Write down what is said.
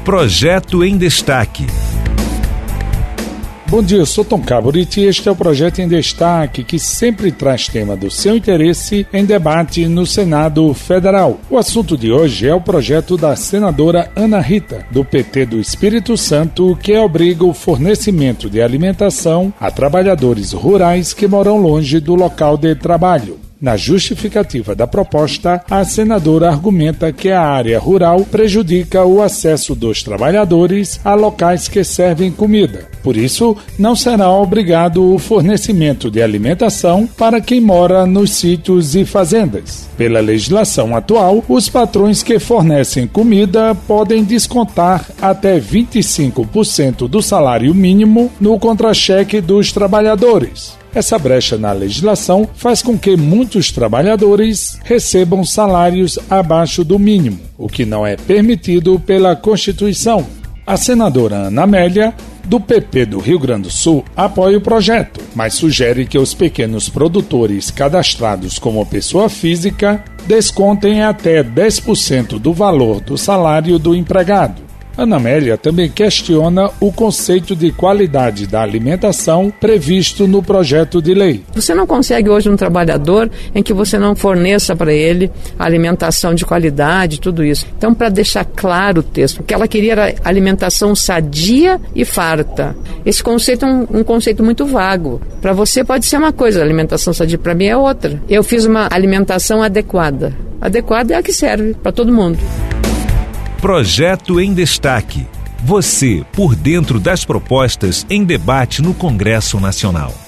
Projeto em Destaque. Bom dia, eu sou Tom Caboriti e este é o Projeto em Destaque, que sempre traz tema do seu interesse em debate no Senado Federal. O assunto de hoje é o projeto da senadora Ana Rita, do PT do Espírito Santo, que obriga o fornecimento de alimentação a trabalhadores rurais que moram longe do local de trabalho. Na justificativa da proposta, a senadora argumenta que a área rural prejudica o acesso dos trabalhadores a locais que servem comida. Por isso, não será obrigado o fornecimento de alimentação para quem mora nos sítios e fazendas. Pela legislação atual, os patrões que fornecem comida podem descontar até 25% do salário mínimo no contra-cheque dos trabalhadores. Essa brecha na legislação faz com que muitos trabalhadores recebam salários abaixo do mínimo, o que não é permitido pela Constituição. A senadora Ana Amélia, do PP do Rio Grande do Sul, apoia o projeto, mas sugere que os pequenos produtores cadastrados como pessoa física descontem até 10% do valor do salário do empregado. Ana Amélia também questiona o conceito de qualidade da alimentação previsto no projeto de lei. Você não consegue hoje um trabalhador em que você não forneça para ele alimentação de qualidade, tudo isso. Então, para deixar claro o texto, o que ela queria era alimentação sadia e farta. Esse conceito é um conceito muito vago. Para você pode ser uma coisa, alimentação sadia para mim é outra. Eu fiz uma alimentação adequada. Adequada é a que serve para todo mundo. Projeto em Destaque. Você por dentro das propostas em debate no Congresso Nacional.